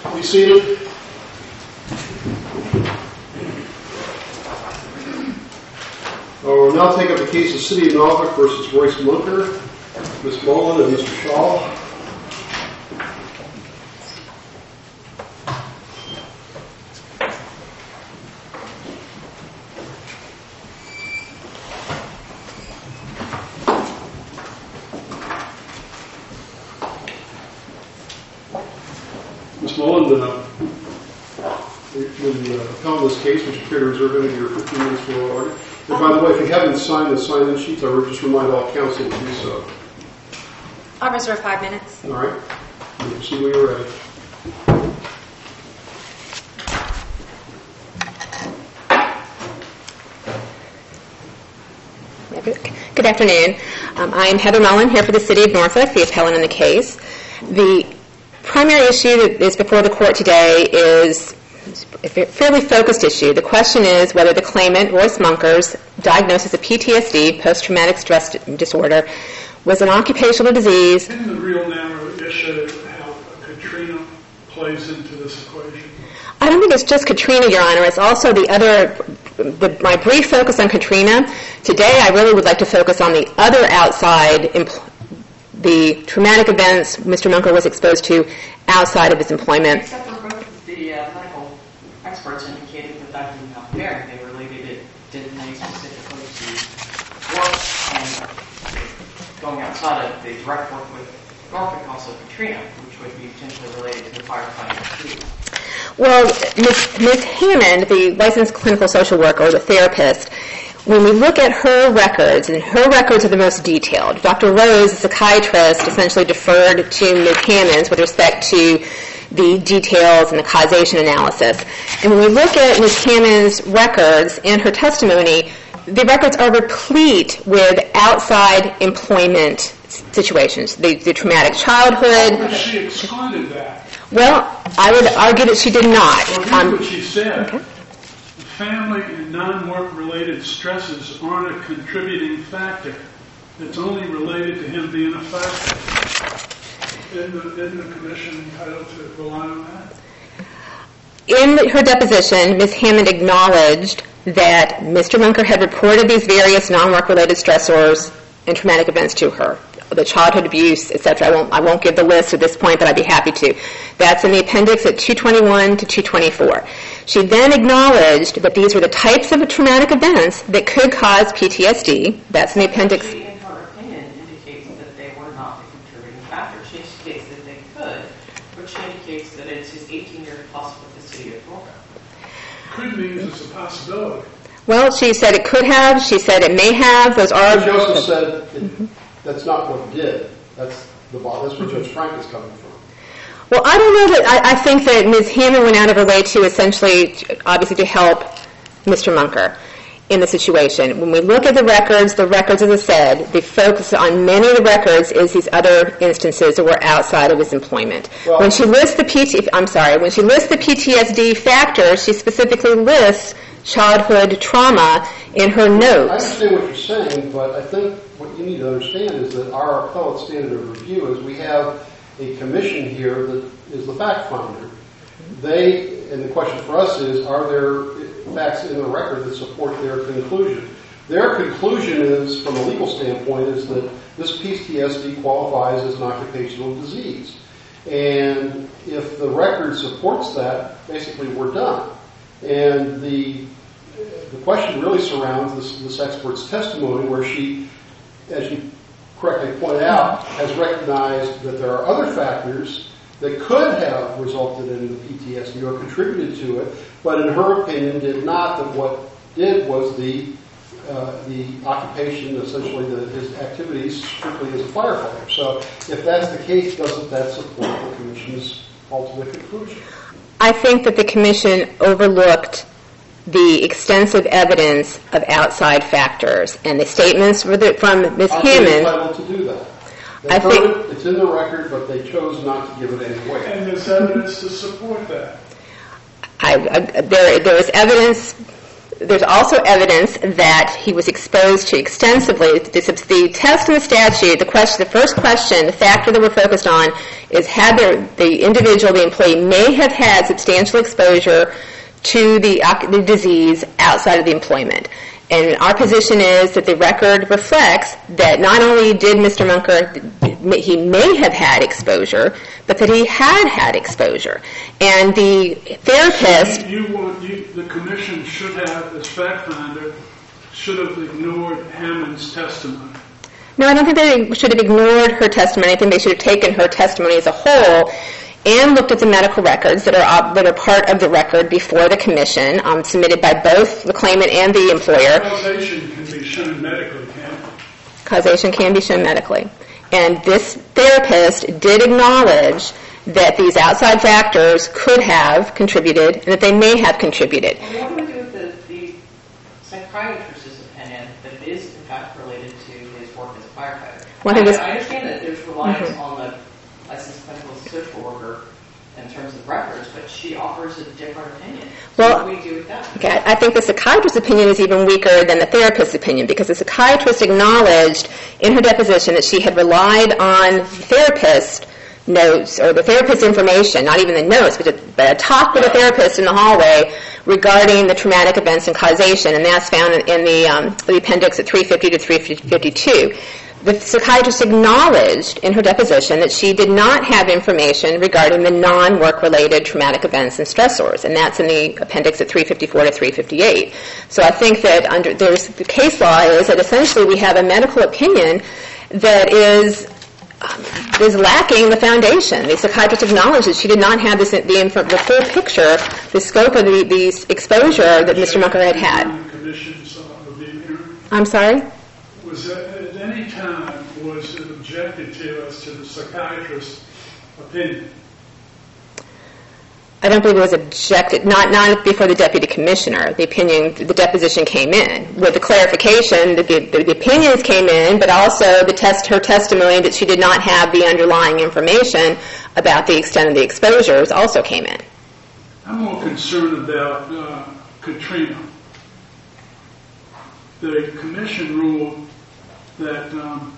Be seated. We'll now take up the case of City of Norfolk versus Royce Munker. Ms. Mullen and Mr. Shaw. Ms. Mullen, when appellant this case, would you care to reserve any of your 15 minutes for oral argument? And by the way, if you haven't signed the sign-in sheets, I would just remind all counsel to do so. I'll reserve 5 minutes. All right. We'll see when you're ready. Good afternoon. I am Heather Mullen here for the City of Norfolk, the appellant in the case. The primary issue that is before the court today is a fairly focused issue. The question is whether the claimant, Royce Munker's diagnosis of PTSD, post-traumatic stress disorder, was an occupational disease. Isn't the real narrow issue how Katrina plays into this equation? I don't think it's just Katrina, Your Honor. It's also my brief focus on Katrina. Today I really would like to focus on the other outside, the traumatic events Mr. Munker was exposed to outside of his employment. Except for both of the medical experts indicated that that didn't happen there. They related it, didn't they, specifically to work and going outside of the direct work with Norfolk, also Katrina, which would be potentially related to the firefighting too. Well, Ms. Hammond, the licensed clinical social worker or the therapist, when we look at her records, and her records are the most detailed, Dr. Rose, the psychiatrist, essentially deferred to Ms. Hammond's with respect to the details and the causation analysis. And when we look at Ms. Hammond's records and her testimony, the records are replete with outside employment situations, the traumatic childhood. But she excluded that. Well, I would argue that she did not. Well, here's what she said. Okay. Family and non-work-related stresses aren't a contributing factor. It's only related to him being a factor. Isn't the commission entitled to rely on that? In her deposition, Ms. Hammond acknowledged that Mr. Munker had reported these various non-work-related stressors and traumatic events to her, the childhood abuse, etc. I won't give the list at this point, but I'd be happy to. That's in the appendix at 221 to 224. She then acknowledged that these were the types of traumatic events that could cause PTSD. That's in the appendix. She, in her opinion, indicates that they were not the contributing factor. She indicates that they could, but she indicates that it's his 18-year plus with the city of Norfolk. Could means it's a possibility. Well, she said it could have. She said it may have. Those are. She also said that's not what it did. That's where Judge Frank is coming from. Well, I don't know that. I think that Ms. Hammond went out of her way to essentially, obviously, to help Mr. Munker in the situation. When we look at the records, as I said, the focus on many of the records is these other instances that were outside of his employment. Well, when she lists the PTSD factors, she specifically lists childhood trauma in her notes. I understand what you're saying, but I think what you need to understand is that our appellate standard of review is we have a commission here that is the fact finder. And the question for us is, are there facts in the record that support their conclusion? Their conclusion is, from a legal standpoint, is that this PTSD qualifies as an occupational disease. And if the record supports that, basically we're done. And the question really surrounds this expert's testimony where she, as you correctly pointed out, has recognized that there are other factors that could have resulted in the PTSD or contributed to it, but in her opinion did not. That what did was the occupation, essentially his activities strictly as a firefighter. So if that's the case, doesn't that support the Commission's ultimate conclusion? I think that the Commission overlooked the extensive evidence of outside factors, and the statements from Ms. Hammond. They're entitled to do that. It's in the record, but they chose not to give it any weight. And there's evidence to support that. There is evidence There's also evidence that he was exposed to extensively. The test in the statute, the first question, the factor that we're focused on is had the individual, the employee, may have had substantial exposure to the disease outside of the employment. And our position is that the record reflects that not only did Mr. Munker, he may have had exposure, but that he had exposure. And the therapist... The commission should have, as fact finder, should have ignored Hammond's testimony. No, I don't think they should have ignored her testimony. I think they should have taken her testimony as a whole and looked at the medical records that are part of the record before the commission, submitted by both the claimant and the employer. Causation can be shown medically, can't it? Causation can be shown medically. And this therapist did acknowledge that these outside factors could have contributed and that they may have contributed. Well, what do we do with the psychiatrist's opinion that it is, in fact, related to his work as a firefighter? I understand that there's reliance on the licensed clinical social worker in terms of records, but she offers a different opinion. So what do we do with that? Okay, I think the psychiatrist's opinion is even weaker than the therapist's opinion, because the psychiatrist acknowledged in her deposition that she had relied on therapist notes or the therapist's information, not even the notes, but a talk with a therapist in the hallway regarding the traumatic events and causation, and that's found in the appendix at 350 to 352. The psychiatrist acknowledged in her deposition that she did not have information regarding the non-work-related traumatic events and stressors, and that's in the appendix at 354 to 358. So I think that the case law is that essentially we have a medical opinion that is lacking the foundation. The psychiatrist acknowledged that she did not have the full picture, the scope of the exposure that Mr. Munker had had. I'm sorry? Was at any time was it objected to as to the psychiatrist's opinion? I don't believe it was objected, not before the deputy commissioner. The deposition came in. With the clarification that the opinions came in, but also her testimony that she did not have the underlying information about the extent of the exposures also came in. I'm more concerned about Katrina. The commission ruled that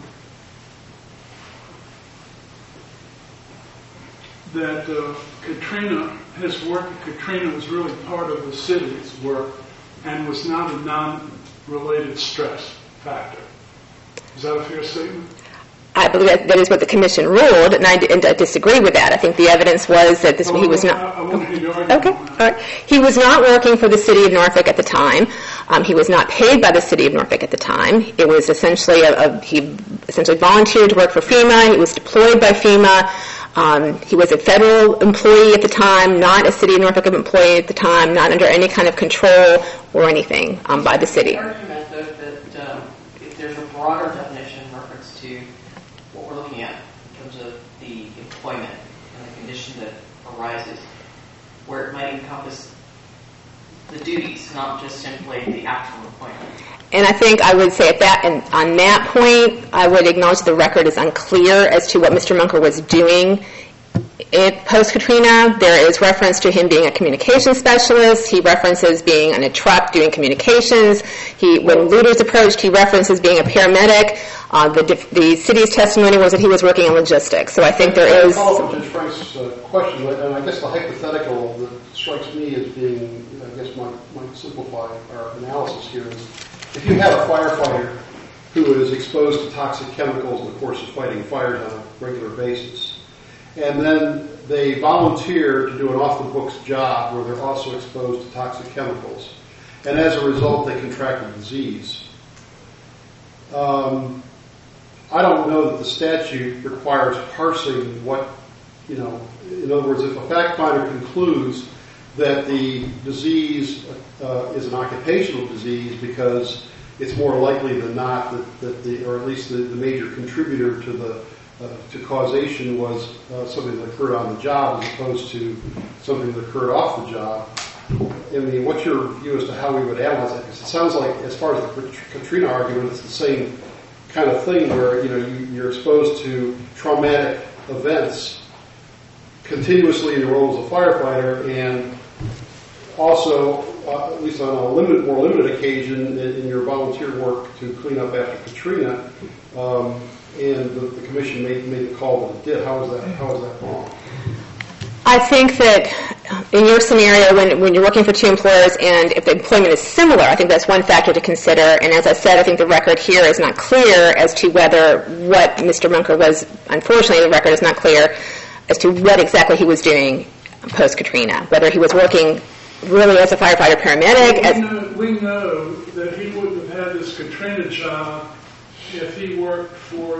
Katrina was really part of the city's work and was not a non-related stress factor. Is that a fair statement? I believe that is what the commission ruled, and I disagree with that. I think the evidence was that he was not. I want to hear your argument. Okay, all right. He was not working for the city of Norfolk at the time. He was not paid by the city of Norfolk at the time. It was essentially he essentially volunteered to work for FEMA. He was deployed by FEMA. He was a federal employee at the time, not a city of Norfolk employee at the time, not under any kind of control or anything by the city. The argument, though, that if there's a broader definition in reference to what we're looking at in terms of the employment and the condition that arises, where it might encompass the duties, not just simply the actual employment. And I think I would say on that point, I would acknowledge the record is unclear as to what Mr. Munker was doing post-Katrina. There is reference to him being a communications specialist. He references being on a truck doing communications. When looters approached, he references being a paramedic. The city's testimony was that he was working in logistics. So I think there is... I'll follow up with Judge Frank's question, and I guess the hypothetical that strikes me as being, I guess might simplify our analysis here is, if you have a firefighter who is exposed to toxic chemicals in the course of fighting fires on a regular basis, and then they volunteer to do an off-the-books job where they're also exposed to toxic chemicals, and as a result they contract a disease, I don't know that the statute requires parsing what, in other words, if a fact finder concludes that the disease is an occupational disease because it's more likely than not that or at least the major contributor to causation was something that occurred on the job as opposed to something that occurred off the job. I mean, what's your view as to how we would analyze it? Because it sounds like, as far as the Katrina argument, it's the same kind of thing where you're exposed to traumatic events continuously in your role as a firefighter, and also at least on a more limited occasion, in your volunteer work to clean up after Katrina, and the commission made the call that it did. How is that wrong? I think that in your scenario, when you're working for two employers and if the employment is similar, I think that's one factor to consider. And as I said, I think the record here is not clear as to whether what Mr. Munker was, unfortunately the record is not clear as to what exactly he was doing post-Katrina, whether he was working really as a firefighter paramedic. We know that he wouldn't have had this Katrina job if he worked for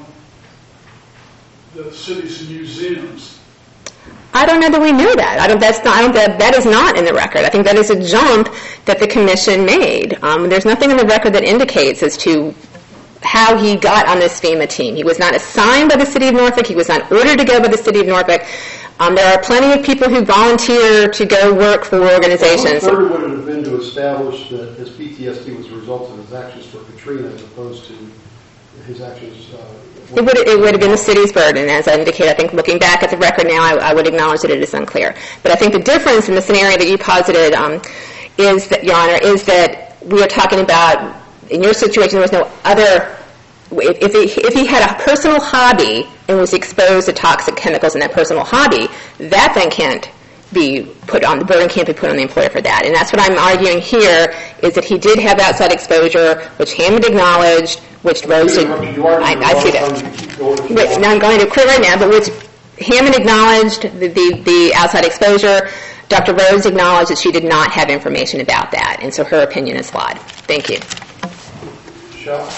the city's museums. I don't know that we know that. That is not in the record. I think that is a jump that the commission made. There's nothing in the record that indicates as to how he got on this FEMA team. He was not assigned by the city of Norfolk. He was not ordered to go by the city of Norfolk. There are plenty of people who volunteer to go work for organizations. How much would it have been to establish that his PTSD was a result of his actions for Katrina as opposed to his actions? It would have been the city's burden, as I indicated. I think looking back at the record now, I would acknowledge that it is unclear. But I think the difference in the scenario that you posited is that, Your Honor, is that we are talking about, in your situation, there was no other. If he had a personal hobby and was exposed to toxic chemicals in that personal hobby, that then can't be put on, the burden can't be put on the employer for that. And that's what I'm arguing here, is that he did have outside exposure, which Hammond acknowledged, which Rose did. I see that. Now I'm going to quit right now, but which Hammond acknowledged the outside exposure. Dr. Rose acknowledged that she did not have information about that, and so her opinion is flawed. Thank you. Michelle?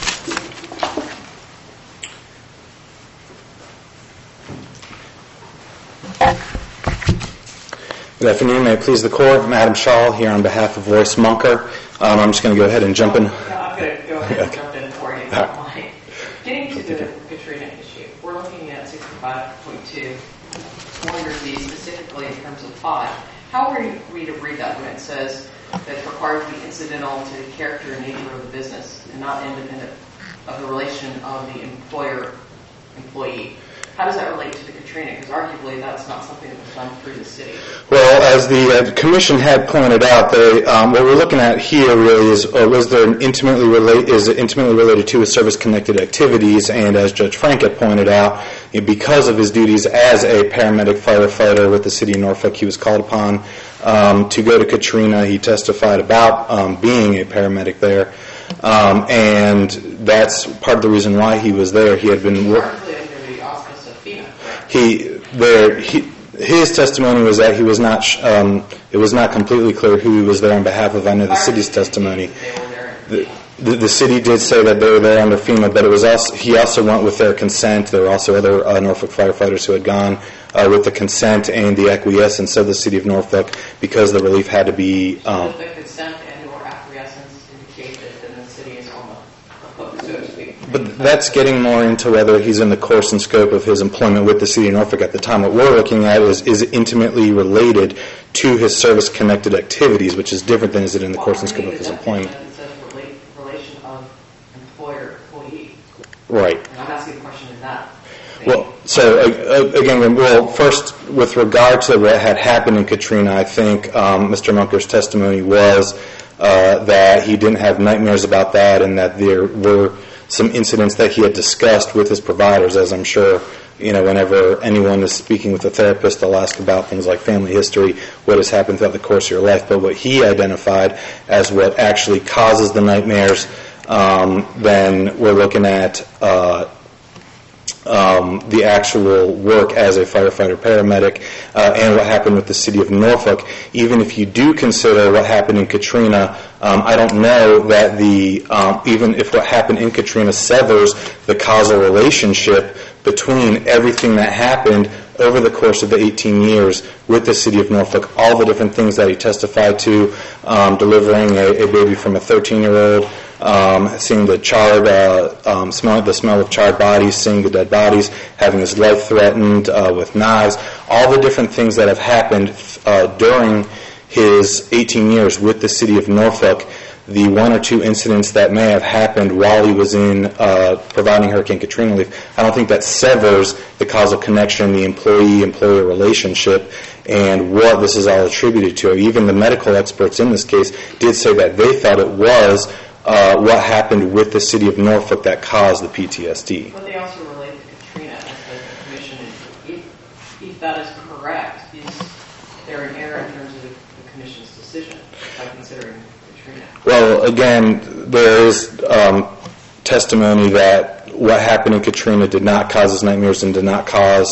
Good afternoon. May it please the Court. I'm Adam Shaw here on behalf of Royce Munker. I'm just going to go ahead and jump in. I'm going to go ahead and jump in for you, if you don't mind. Getting to the Katrina issue, we're looking at 65.2. I wonder specifically in terms of 5. How are we to read that when it says that it's required to be incidental to the character and nature of the business and not independent of the relation of the employer-employee? How does that relate to the Katrina? Because arguably that's not something that was done through the city. Well, as the Commission had pointed out, what we're looking at here really is it intimately related to his service-connected activities, and as Judge Frank had pointed out, because of his duties as a paramedic firefighter with the city of Norfolk, he was called upon to go to Katrina. He testified about being a paramedic there, and that's part of the reason why he was there. He had been his testimony was that he was not. It was not completely clear who he was there on behalf of. I know the city's testimony. The city did say that they were there under FEMA, but he also went with their consent. There were also other Norfolk firefighters who had gone with the consent and the acquiescence of the city of Norfolk because the relief had to be. The consent and or acquiescence indicate that the city is on the hook, so to speak. But that's getting more into whether he's in the course and scope of his employment with the city of Norfolk at the time. What we're looking at is intimately related to his service-connected activities, which is different than is it in the course and scope of his employment. It says relation of employer-employee. Right. And I'm asking the question in that. Well, so again, first, with regard to what had happened in Katrina, I think Mr. Munker's testimony was that he didn't have nightmares about that and that there were some incidents that he had discussed with his providers, as I'm sure, whenever anyone is speaking with a therapist, they'll ask about things like family history, what has happened throughout the course of your life. But what he identified as what actually causes the nightmares, then we're looking at the actual work as a firefighter paramedic and what happened with the city of Norfolk. Even if you do consider what happened in Katrina, I don't know that even if what happened in Katrina severs the causal relationship between everything that happened over the course of the 18 years with the city of Norfolk, all the different things that he testified to, delivering a baby from a 13-year-old, seeing the charred, the smell of charred bodies, seeing the dead bodies, having his life threatened with knives, all the different things that have happened during his 18 years with the city of Norfolk. The one or two incidents that may have happened while he was in providing Hurricane Katrina relief, I don't think that severs the causal connection, the employee-employer relationship. and what this is all attributed to. Even the medical experts in this case did say that they thought it was what happened with the city of Norfolk that caused the PTSD. But they also relate to Katrina as the commission. If that is correct, is there an error in terms of the commission's decision by considering Katrina? Well, again, there is testimony that what happened in Katrina did not cause his nightmares and did not cause,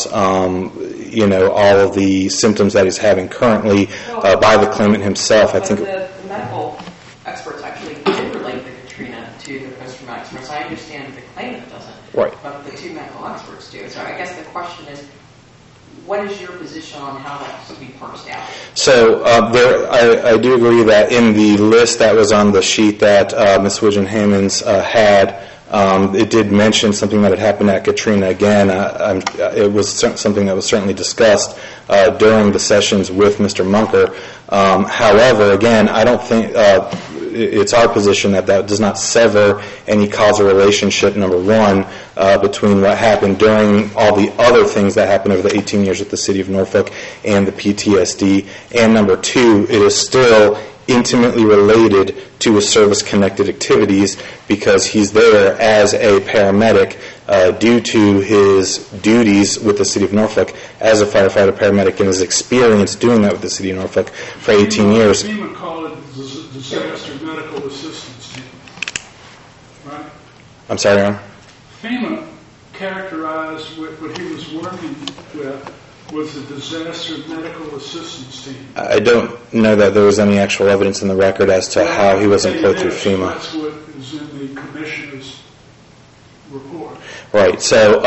all of the symptoms that he's having currently by the claimant himself. I think the medical experts actually did relate the Katrina to the post-traumatic stress. I understand the claimant doesn't, right, but the two medical experts do. So I guess the question is, what is your position on how that has to be parsed out? So I do agree that in the list that was on the sheet that Ms. Widgeon-Hammonds had, it did mention something that had happened at Katrina. Again, it was something that was certainly discussed during the sessions with Mr. Munker. However, again, I don't think it's our position that does not sever any causal relationship, number one, between what happened during all the other things that happened over the 18 years with the city of Norfolk and the PTSD, and number two, it is still intimately related to his service-connected activities because he's there as a paramedic due to his duties with the city of Norfolk as a firefighter paramedic and his experience doing that with the city of Norfolk for 18 years. FEMA called it disaster medical assistance team, right? I'm sorry, Ron? FEMA characterized what he was working with was the disaster medical assistance team. I don't know that there was any actual evidence in the record as to how he was employed through FEMA. That's what is in the commissioner's report. Right. So,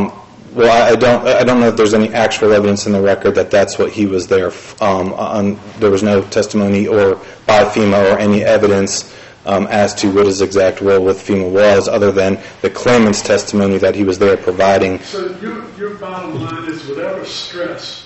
I don't know if there's any actual evidence in the record that that's what he was there. There was no testimony or by FEMA or any evidence as to what his exact role with FEMA was, other than the claimant's testimony that he was there providing. So your bottom line is whatever stress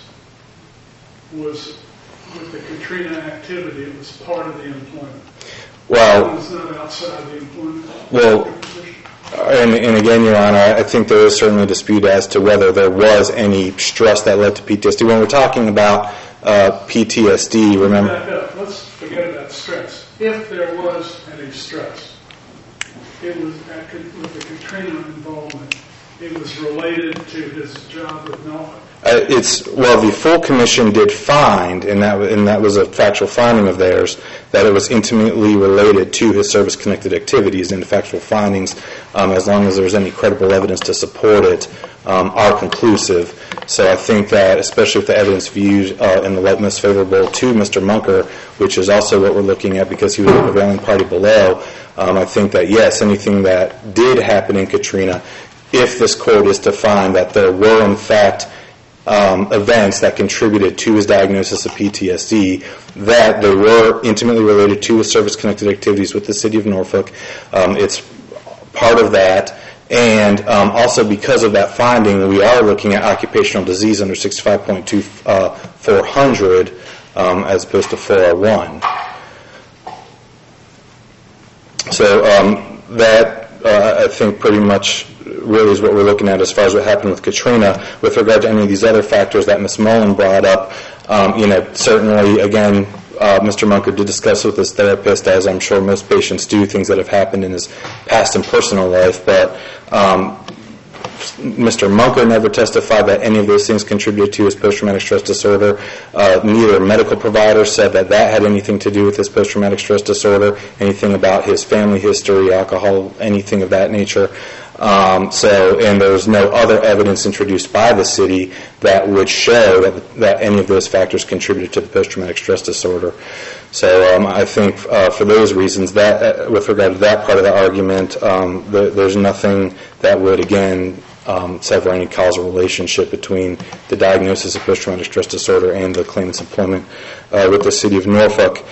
was with the Katrina activity, it was part of the employment. Well, it was not outside the employment. Well, and again, Your Honor, I think there is certainly a dispute as to whether there was any stress that led to PTSD. When we're talking about PTSD, remember... Let's forget about stress. If there was any stress, it was with the Katrina involvement, it was related to his job with Norfolk. The full commission did find, and that was a factual finding of theirs, that it was intimately related to his service-connected activities, and the factual findings, as long as there was any credible evidence to support it, are conclusive. So I think that, especially with the evidence viewed in the light most favorable to Mr. Munker, which is also what we're looking at because he was the prevailing party below, I think that, yes, anything that did happen in Katrina, if this court is to find that there were, in fact, events that contributed to his diagnosis of PTSD, that they were intimately related to his service-connected activities with the city of Norfolk. It's part of that. And also because of that finding, we are looking at occupational disease under 65.2 400 as opposed to 401. So that, I think, pretty much really is what we're looking at as far as what happened with Katrina. With regard to any of these other factors that Ms. Mullen brought up, certainly, again, Mr. Munker did discuss with his therapist, as I'm sure most patients do, things that have happened in his past and personal life, but Mr. Munker never testified that any of those things contributed to his post-traumatic stress disorder. Neither medical provider said that had anything to do with his post-traumatic stress disorder, anything about his family history, alcohol, anything of that nature. And there's no other evidence introduced by the city that would show that any of those factors contributed to the post-traumatic stress disorder. So I think for those reasons, that with regard to that part of the argument, there's nothing that would, again, sever any causal relationship between the diagnosis of post-traumatic stress disorder and the claimant's employment with the city of Norfolk.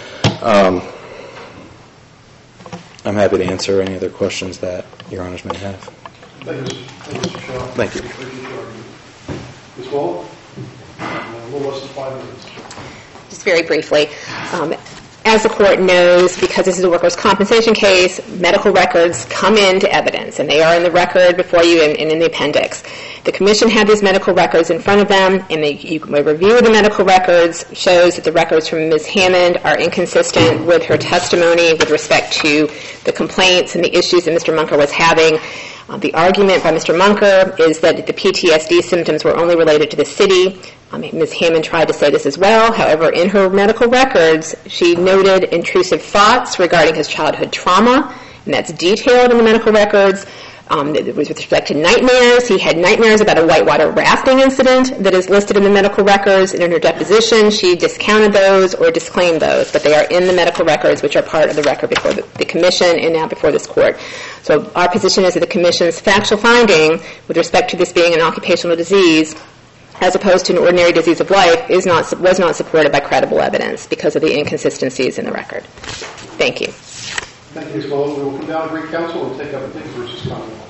I'm happy to answer any other questions that Your Honors may have. Thank you, Mr. Shaw. Thank you. Ms. Mullen, a little less than 5 minutes. Just very briefly. as the court knows, because this is a workers' compensation case, medical records come into evidence, and they are in the record before you and in the appendix. The commission had these medical records in front of them, and a review of the medical records shows that the records from Ms. Hammond are inconsistent with her testimony with respect to the complaints and the issues that Mr. Munker was having. The argument by Mr. Munker is that the PTSD symptoms were only related to the city. Ms. Hammond tried to say this as well. However, in her medical records, she noted intrusive thoughts regarding his childhood trauma, and that's detailed in the medical records. With respect to nightmares, he had nightmares about a whitewater rafting incident that is listed in the medical records, and in her deposition, she discounted those or disclaimed those, but they are in the medical records, which are part of the record before the commission and now before this court. So our position is that the commission's factual finding with respect to this being an occupational disease as opposed to an ordinary disease of life was not supported by credible evidence because of the inconsistencies in the record. Thank you. Thank you, Ms. Willis. We will come down to Greek Council and take up Dix versus Commonwealth.